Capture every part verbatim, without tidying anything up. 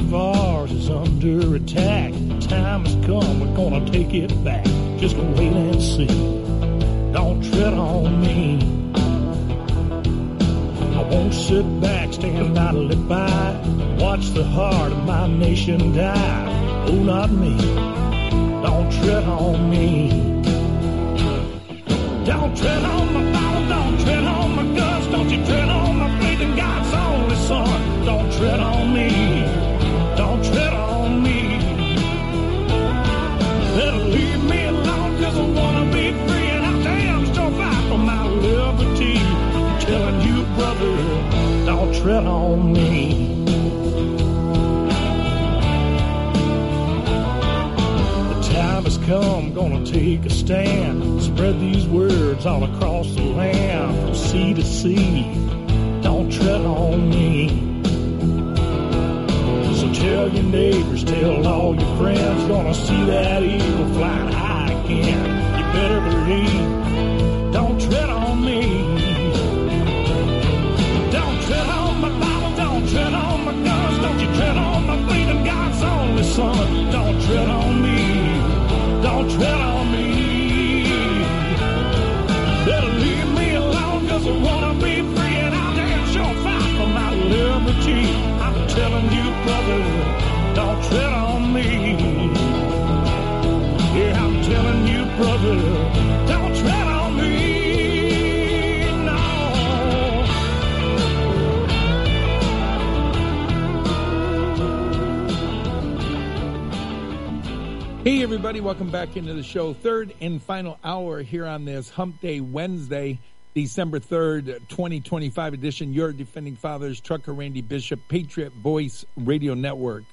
of ours is under attack. The time has come, we're gonna take it back. Just wait and see. Don't tread on me. I won't sit back, stand idly by, watch the heart of my nation die. Oh, not me. Don't tread on me. Don't tread on my Bible, don't tread on my guts, don't you tread on my faith in God's only Son. Don't tread on me, don't tread on me. Better leave me alone, cause I wanna be free, and I damn sure fight for my liberty. I'm telling you, brother, don't tread on me. Time has come, gonna take a stand. Spread these words all across the land, from sea to sea. Don't tread on me. So tell your neighbors, tell all your friends, gonna see that eagle flying high again. You better believe. Don't tread on me. Don't tread on my Bible, don't tread on my guns, don't you tread on my faith in God's only Son. Don't tread on me. Don't tread on me. Better leave me alone, cause I wanna be free, and I'll damn sure fight for my liberty. I'm telling you, brother, don't tread on me. Yeah, I'm telling you, brother, don't tread on me. No. Hey, everybody, welcome back into the show. Third and final hour here on this Hump Day Wednesday, December third, twenty twenty-five edition. Your Defending Fathers, Trucker Randy Bishop, Patriot Voice Radio Network.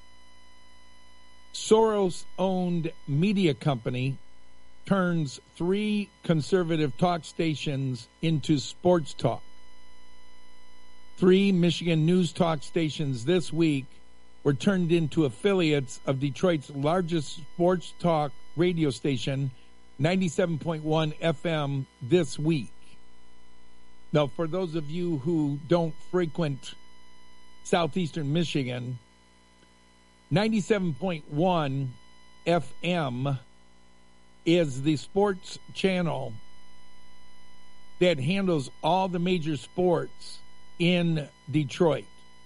Soros-owned media company turns three conservative talk stations into sports talk. Three Michigan news talk stations this week were turned into affiliates of Detroit's largest sports talk radio station, ninety-seven point one F M, this week. Now, for those of you who don't frequent southeastern Michigan, ninety-seven point one F M is the sports channel that handles all the major sports in Detroit.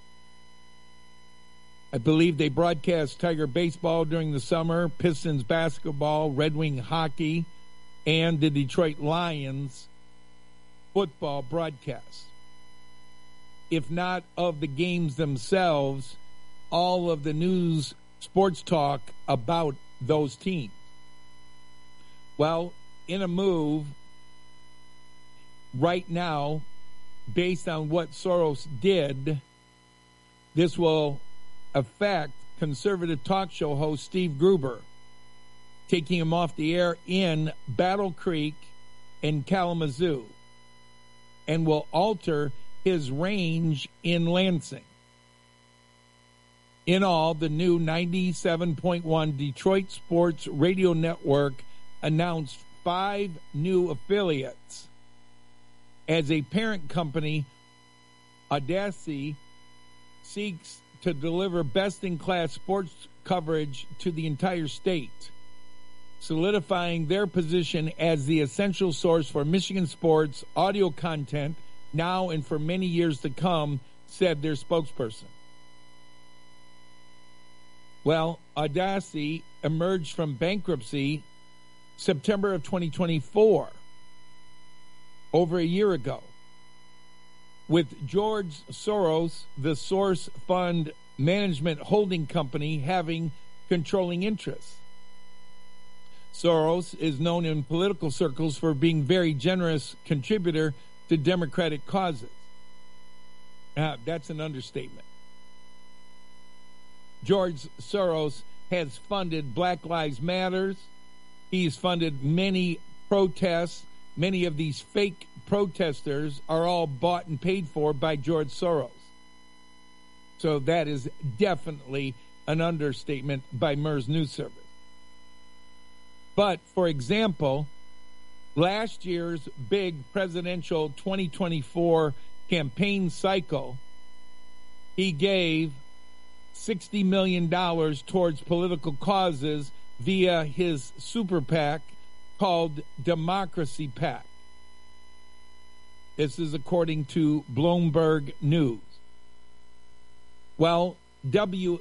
I believe they broadcast Tiger baseball during the summer, Pistons basketball, Red Wing hockey, and the Detroit Lions football broadcast. If not of the games themselves, all of the news, sports talk about those teams. Well, in a move right now, based on what Soros did, this will affect conservative talk show host Steve Gruber, taking him off the air in Battle Creek and Kalamazoo, and will alter his range in Lansing. In all, the new ninety-seven point one Detroit Sports Radio Network announced five new affiliates. As a parent company, Audacy seeks to deliver best-in-class sports coverage to the entire state, solidifying their position as the essential source for Michigan sports audio content now and for many years to come, said their spokesperson. Well, Audacy emerged from bankruptcy September of twenty twenty-four, over a year ago, with George Soros, the Source Fund Management Holding Company, having controlling interests. Soros is known in political circles for being a very generous contributor to Democratic causes. Uh, that's an understatement. George Soros has funded Black Lives Matter. He's funded many protests. Many of these fake protesters are all bought and paid for by George Soros. So that is definitely an understatement by MERS News Service. But, for example, last year's big presidential twenty twenty-four campaign cycle, he gave sixty million dollars towards political causes via his super PAC called Democracy PAC. This is according to Bloomberg News. Well, W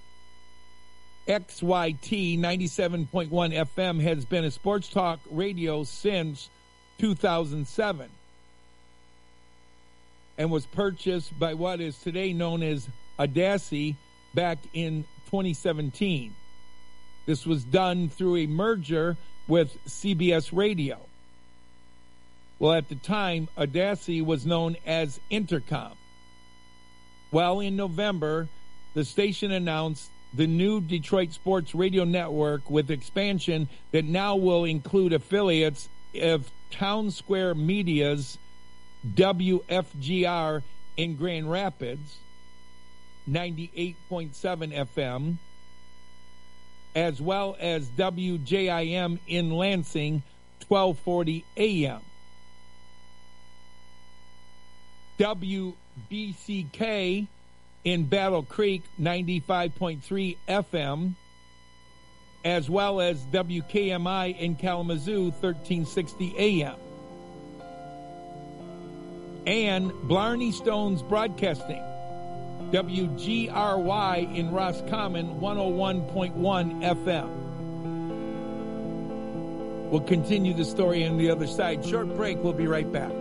X Y T ninety-seven point one F M has been a sports talk radio since two thousand seven and was purchased by what is today known as Audacy back in twenty seventeen. This was done through a merger with C B S Radio. Well, at the time, Audacy was known as Intercom. Well, in November, the station announced the new Detroit Sports Radio Network with expansion that now will include affiliates of Town Square Media's W F G R in Grand Rapids, ninety-eight point seven F M, as well as W J I M in Lansing, twelve forty A M. W B C K in Battle Creek, ninety-five point three F M, as well as W K M I in Kalamazoo, thirteen sixty A M. And Blarney Stones Broadcasting, W G R Y in Roscommon, one oh one point one F M. We'll continue the story on the other side. Short break. We'll be right back.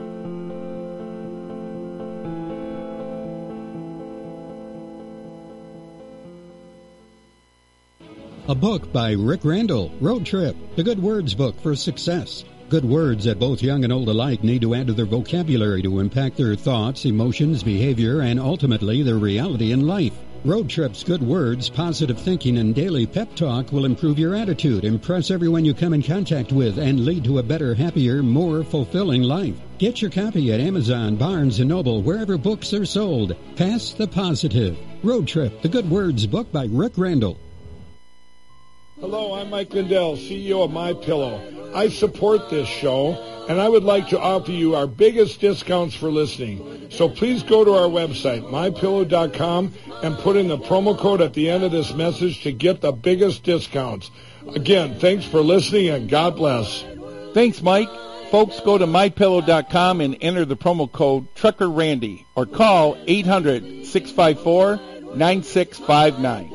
A book by Rick Randall, Road Trip, the Good Words book for success. Good words that both young and old alike need to add to their vocabulary to impact their thoughts, emotions, behavior, and ultimately their reality in life. Road Trip's good words, positive thinking, and daily pep talk will improve your attitude, impress everyone you come in contact with, and lead to a better, happier, more fulfilling life. Get your copy at Amazon, Barnes and Noble, wherever books are sold. Pass the positive. Road Trip, the Good Words book by Rick Randall. Hello, I'm Mike Lindell, C E O of MyPillow. I support this show, and I would like to offer you our biggest discounts for listening. So please go to our website, my pillow dot com, and put in the promo code at the end of this message to get the biggest discounts. Again, thanks for listening, and God bless. Thanks, Mike. Folks, go to my pillow dot com and enter the promo code Trucker Randy or call eight hundred, six five four, nine six five nine.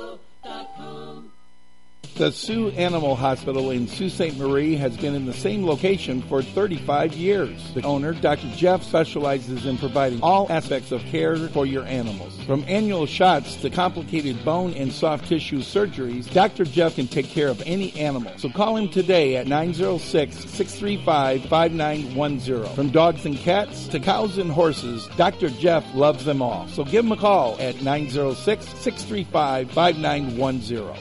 The Sioux Animal Hospital in Sault Ste. Marie has been in the same location for thirty-five years. The owner, Doctor Jeff, specializes in providing all aspects of care for your animals. From annual shots to complicated bone and soft tissue surgeries, Doctor Jeff can take care of any animal. So call him today at nine oh six, six three five, five nine one oh. From dogs and cats to cows and horses, Doctor Jeff loves them all. So give him a call at nine oh six, six three five, five nine one oh.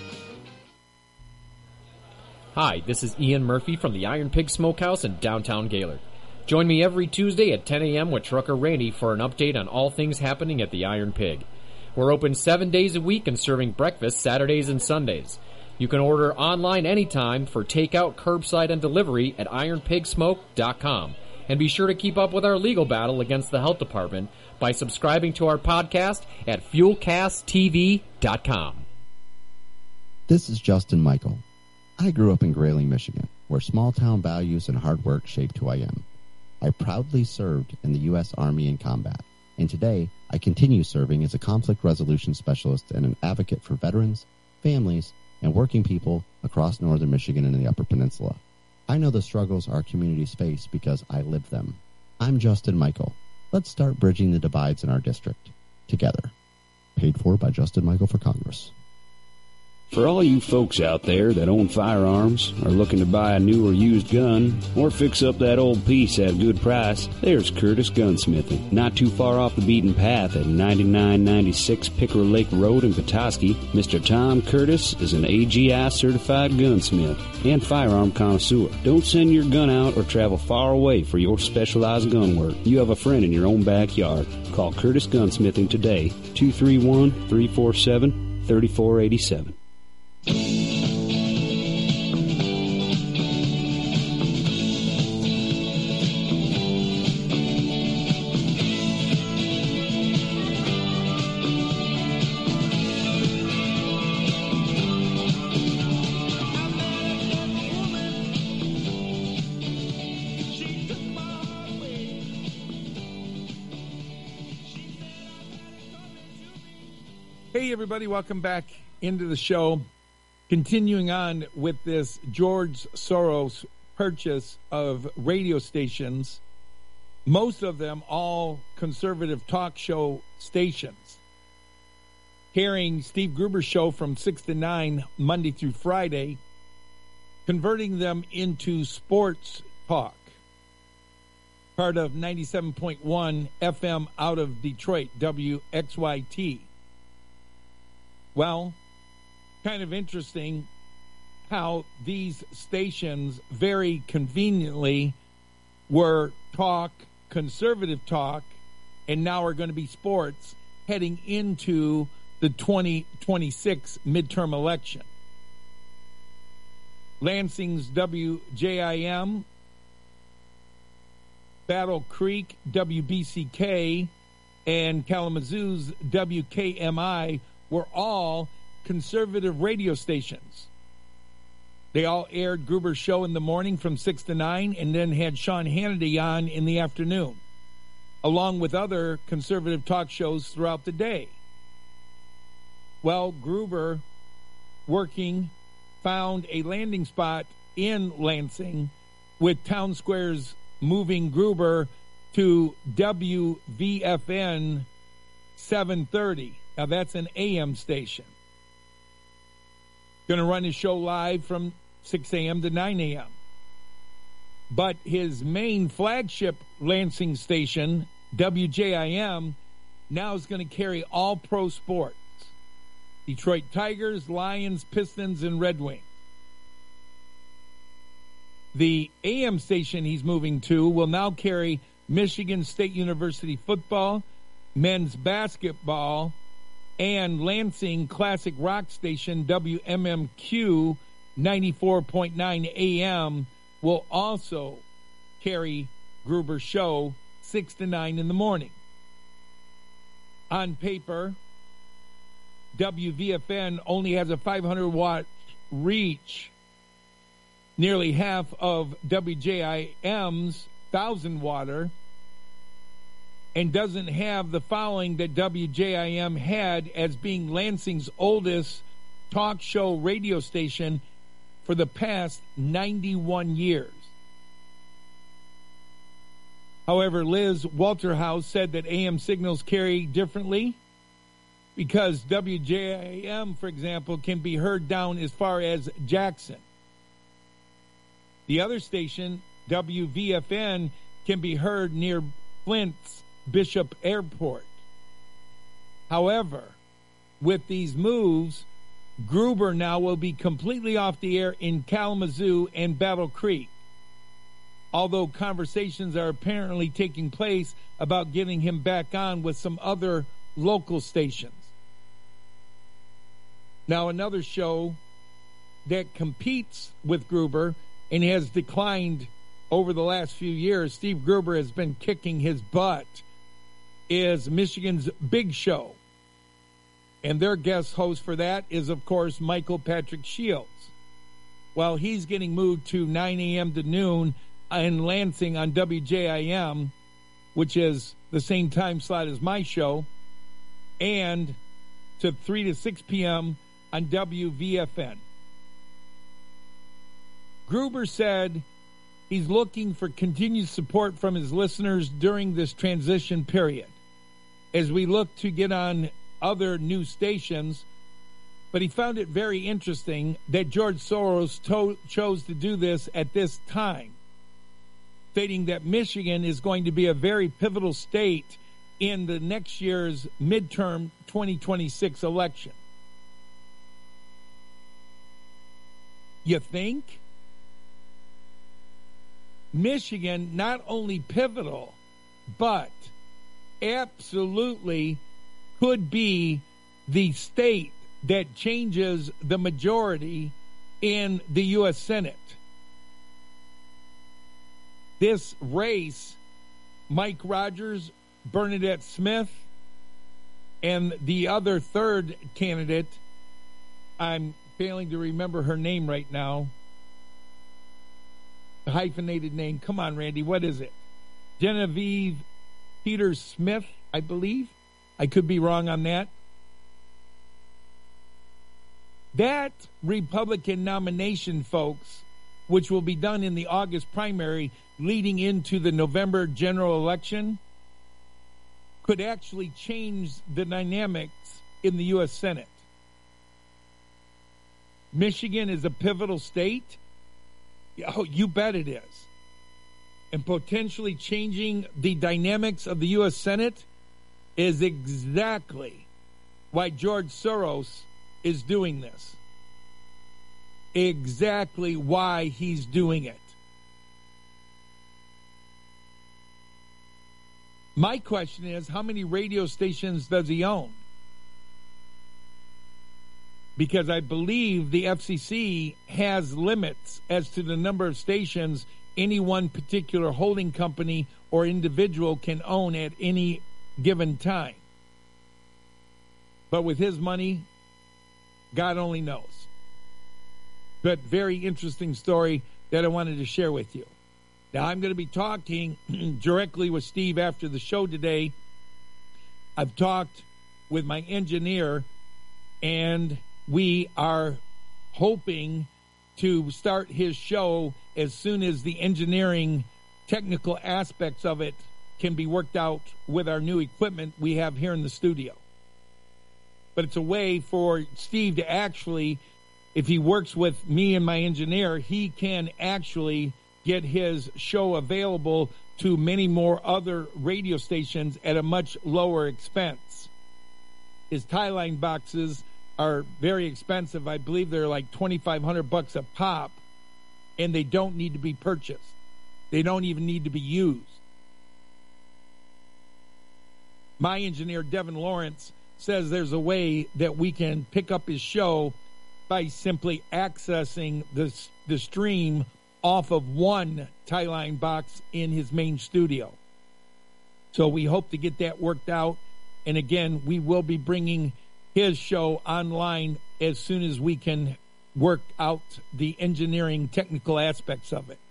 Hi, this is Ian Murphy from the Iron Pig Smokehouse in downtown Gaylord. Join me every Tuesday at ten a.m. with Trucker Randy for an update on all things happening at the Iron Pig. We're open seven days a week and serving breakfast Saturdays and Sundays. You can order online anytime for takeout, curbside, and delivery at iron pig smoke dot com. And be sure to keep up with our legal battle against the health department by subscribing to our podcast at fuel cast t v dot com. This is Justin Michael. I grew up in Grayling, Michigan, where small-town values and hard work shaped who I am. I proudly served in the U S Army in combat, and today I continue serving as a conflict resolution specialist and an advocate for veterans, families, and working people across northern Michigan and the Upper Peninsula. I know the struggles our communities face because I live them. I'm Justin Michael. Let's start bridging the divides in our district, together. Paid for by Justin Michael for Congress. For all you folks out there that own firearms, are looking to buy a new or used gun, or fix up that old piece at a good price, there's Curtis Gunsmithing. Not too far off the beaten path at ninety-nine ninety-six Pickerel Lake Road in Petoskey, Mister Tom Curtis is an A G I certified gunsmith and firearm connoisseur. Don't send your gun out or travel far away for your specialized gun work. You have a friend in your own backyard. Call Curtis Gunsmithing today, two three one, three four seven, three four eight seven. everybody. Welcome back into the show. Continuing on with this George Soros purchase of radio stations, most of them all conservative talk show stations, carrying Steve Gruber's show from six to nine Monday through Friday, converting them into sports talk. Part of ninety-seven point one F M out of Detroit, W X Y T. Well, kind of interesting how these stations very conveniently were talk, conservative talk, and now are going to be sports heading into the twenty twenty-six midterm election. Lansing's W J I M, Battle Creek, W B C K, and Kalamazoo's W K M I were all conservative radio stations. They all aired Gruber's show in the morning from six to nine and then had Sean Hannity on in the afternoon, along with other conservative talk shows throughout the day. Well, Gruber, working, found a landing spot in Lansing, with Town Square's moving Gruber to W V F N seven thirty. Now, that's an A M station. Going to run his show live from six a.m. to nine a.m. But his main flagship Lansing station, W J I M, now is going to carry all pro sports. Detroit Tigers, Lions, Pistons, and Red Wings. The A M station he's moving to will now carry Michigan State University football, men's basketball, and Lansing classic rock station W M M Q ninety-four point nine A M will also carry Gruber's show six to nine in the morning. On paper, W V F N only has a five hundred watt reach, nearly half of W J I M's one thousand watter, and doesn't have the following that W J I M had as being Lansing's oldest talk show radio station for the past ninety-one years. However, Liz Walterhouse said that A M signals carry differently because W J I M, for example, can be heard down as far as Jackson. The other station, W V F N, can be heard near Flint's Bishop Airport. However, with these moves, Gruber now will be completely off the air in Kalamazoo and Battle Creek, although conversations are apparently taking place about getting him back on with some other local stations. Now, another show that competes with Gruber and has declined over the last few years, Steve Gruber has been kicking his butt, is Michigan's Big Show. And their guest host for that is, of course, Michael Patrick Shields. Well, he's getting moved to nine a.m. to noon in Lansing on W J I M, which is the same time slot as my show, and to three to six p.m. on W V F N. Gruber said he's looking for continued support from his listeners during this transition period as we look to get on other new stations, but he found it very interesting that George Soros to- chose to do this at this time, stating that Michigan is going to be a very pivotal state in the next year's midterm twenty twenty-six election. You think? Michigan, not only pivotal, but absolutely could be the state that changes the majority in the U S Senate. This race, Mike Rogers, Bernadette Smith, and the other third candidate, I'm failing to remember her name right now. The hyphenated name. Come on, Randy. What is it? Genevieve Peters Smith, I believe. I could be wrong on that. That Republican nomination, folks, which will be done in the August primary leading into the November general election, could actually change the dynamics in the U S Senate. Michigan is a pivotal state. Oh, you bet it is. And potentially changing the dynamics of the U S Senate is exactly why George Soros is doing this. Exactly why he's doing it. My question is, how many radio stations does he own? Because I believe the F C C has limits as to the number of stations any one particular holding company or individual can own at any given time. But with his money, God only knows. But very interesting story that I wanted to share with you. Now, I'm going to be talking directly with Steve after the show today. I've talked with my engineer, and we are hoping to start his show as soon as the engineering technical aspects of it can be worked out with our new equipment we have here in the studio. But it's a way for Steve to actually, if he works with me and my engineer, he can actually get his show available to many more other radio stations at a much lower expense. His tie line boxes are very expensive. I believe they're like twenty-five hundred bucks a pop, and they don't need to be purchased. They don't even need to be used. My engineer, Devin Lawrence, says there's a way that we can pick up his show by simply accessing the, the stream off of one tie line box in his main studio. So we hope to get that worked out. And again, we will be bringing his show online as soon as we can work out the engineering technical aspects of it.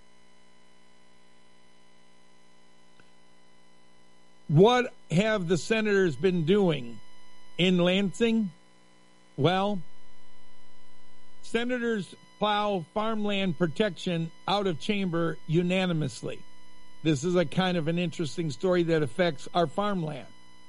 What have the senators been doing in Lansing? Well, senators plow farmland protection out of chamber unanimously. This is a kind of an interesting story that affects our farmland.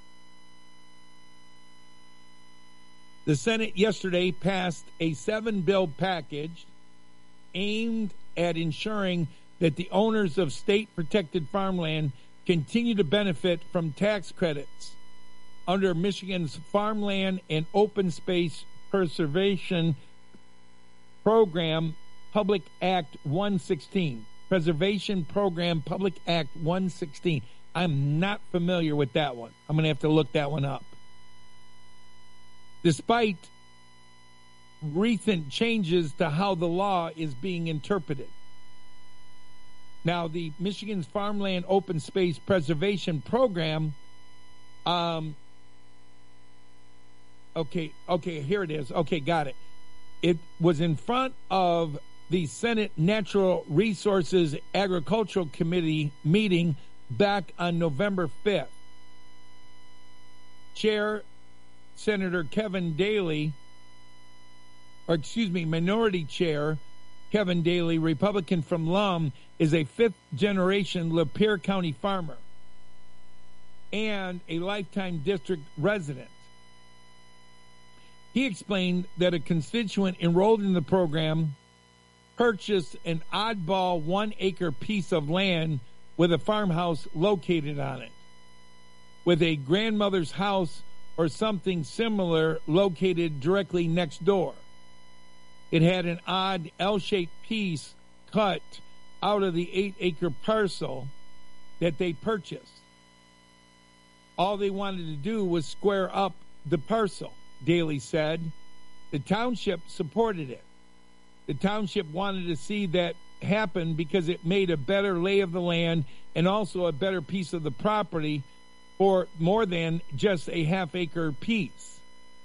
The Senate yesterday passed a seven-bill package aimed at ensuring that the owners of state-protected farmland continue to benefit from tax credits under Michigan's Farmland and Open Space Preservation Program, Public Act one sixteen. Preservation Program, Public Act one sixteen. I'm not familiar with that one. I'm going to have to look that one up. Despite recent changes to how the law is being interpreted. Now, the Michigan's Farmland Open Space Preservation Program, um, okay, okay, here it is. Okay, got it. It was in front of the Senate Natural Resources Agricultural Committee meeting back on November fifth. Chair Senator Kevin Daly, or excuse me, Minority Chair Kevin Daly, Republican from Lum, is a fifth-generation Lapeer County farmer and a lifetime district resident. He explained that a constituent enrolled in the program purchased an oddball one-acre piece of land with a farmhouse located on it, with a grandmother's house or something similar located directly next door. It had an odd L-shaped piece cut out of the eight-acre parcel that they purchased. All they wanted to do was square up the parcel, Daly said. The township supported it. The township wanted to see that happen because it made a better lay of the land and also a better piece of the property for more than just a half-acre piece.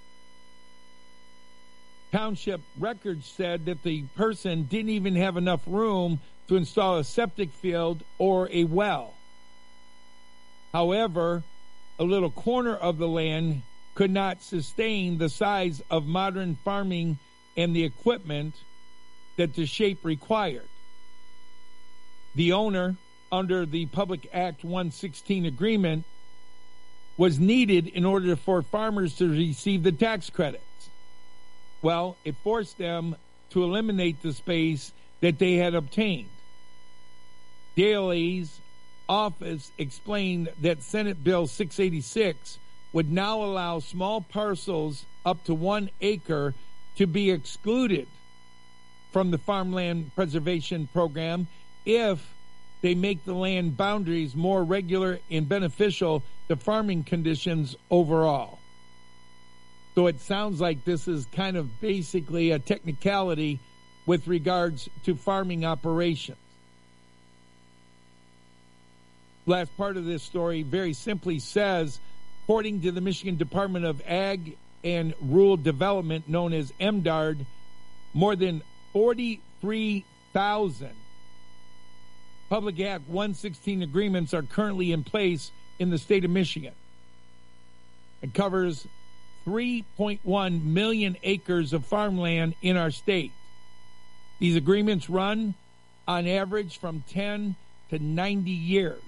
Township records said that the person didn't even have enough room to install a septic field or a well. However, a little corner of the land could not sustain the size of modern farming and the equipment that the shape required. The owner, under the Public Act one sixteen agreement, was needed in order for farmers to receive the tax credits. Well, it forced them to eliminate the space that they had obtained. Daley's office explained that Senate Bill six eighty-six would now allow small parcels up to one acre to be excluded from the farmland preservation program if they make the land boundaries more regular and beneficial to farming conditions overall. So it sounds like this is kind of basically a technicality with regards to farming operations. Last part of this story very simply says, according to the Michigan Department of Ag and Rural Development, known as M D A R D, more than forty-three thousand Public Act one sixteen agreements are currently in place in the state of Michigan. It covers three point one million acres of farmland in our state. These agreements run on average from ten to ninety years.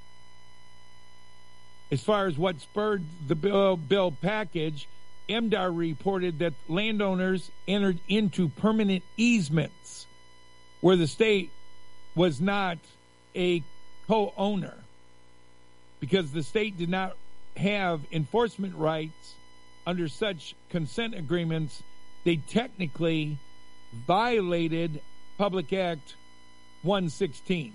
As far as what spurred the bill, bill package, M D A R reported that landowners entered into permanent easements where the state was not a co-owner, because the state did not have enforcement rights under such consent agreements. They technically violated Public Act one sixteen.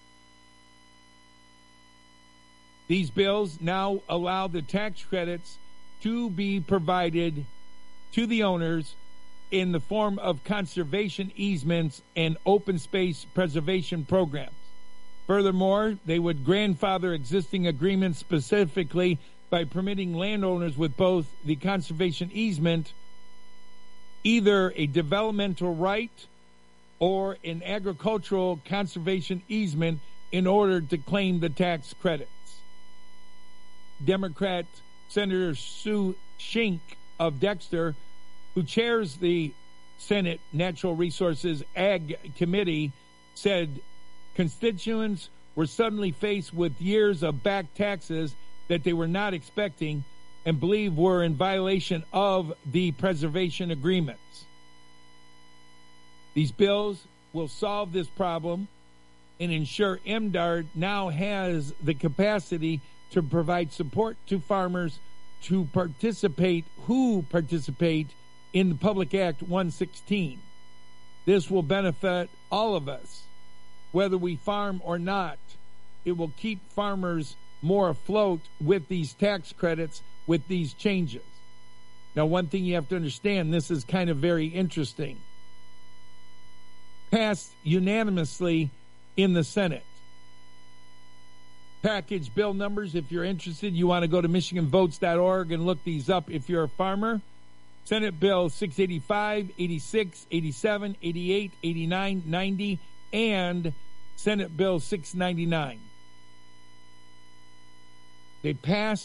These bills now allow the tax credits to be provided to the owners in the form of conservation easements and open space preservation programs. Furthermore, they would grandfather existing agreements specifically by permitting landowners with both the conservation easement, either a developmental right or an agricultural conservation easement, in order to claim the tax credits. Democrat Senator Sue Shink of Dexter, who chairs the Senate Natural Resources Ag Committee, said constituents were suddenly faced with years of back taxes that they were not expecting and believe were in violation of the preservation agreements. These bills will solve this problem and ensure M D A R D now has the capacity to provide support to farmers to participate, who participate in the Public Act one sixteen. This will benefit all of us, whether we farm or not. It will keep farmers more afloat with these tax credits, with these changes. Now, one thing you have to understand, this is kind of very interesting. Passed unanimously in the Senate. Package bill numbers, if you're interested, you want to go to michigan votes dot org and look these up if you're a farmer. Senate Bill six eighty-five, eighty-six, eighty-seven, eighty-eight, eighty-nine, ninety, and Senate Bill six ninety-nine. They passed